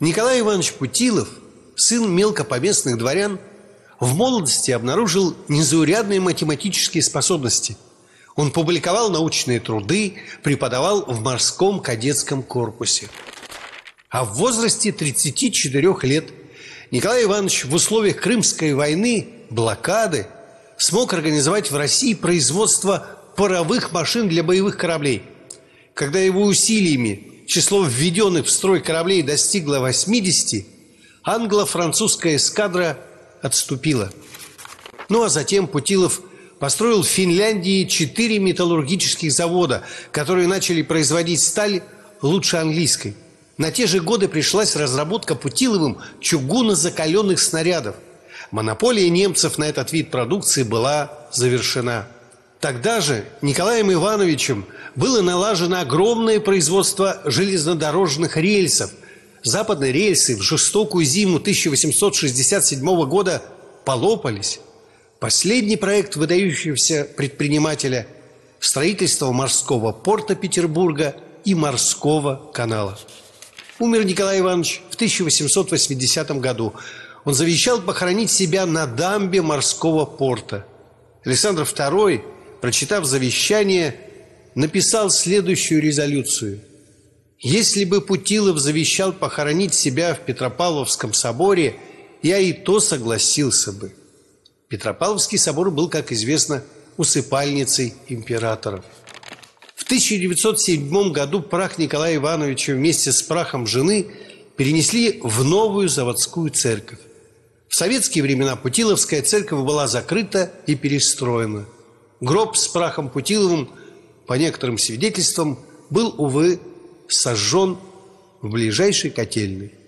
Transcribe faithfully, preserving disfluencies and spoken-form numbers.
Николай Иванович Путилов, сын мелкопоместных дворян, в молодости обнаружил незаурядные математические способности. Он публиковал научные труды, преподавал в морском кадетском корпусе. А в возрасте тридцати четырёх лет Николай Иванович в условиях Крымской войны, блокады, смог организовать в России производство паровых машин для боевых кораблей. Когда его усилиями число введенных в строй кораблей достигло восьмидесяти, англо-французская эскадра отступила. Ну а затем Путилов построил в Финляндии четыре металлургических завода, которые начали производить сталь лучше английской. На те же годы пришлась разработка Путиловым чугунно-закаленных снарядов. Монополия немцев на этот вид продукции была завершена. Тогда же Николаем Ивановичем было налажено огромное производство железнодорожных рельсов. Западные рельсы в жестокую зиму тысяча восемьсот шестьдесят седьмого года полопались. Последний проект выдающегося предпринимателя – строительство морского порта Петербурга и морского канала. Умер Николай Иванович в тысяча восемьсот восьмидесятом году. Он завещал похоронить себя на дамбе морского порта. Александр второй, прочитав завещание, написал следующую резолюцию: «Если бы Путилов завещал похоронить себя в Петропавловском соборе, я и то согласился бы». Петропавловский собор был, как известно, усыпальницей императора. В тысяча девятьсот седьмом году прах Николая Ивановича вместе с прахом жены перенесли в новую заводскую церковь. В советские времена Путиловская церковь была закрыта и перестроена. Гроб с прахом Путиловым, по некоторым свидетельствам, был, увы, сожжен в ближайшей котельной.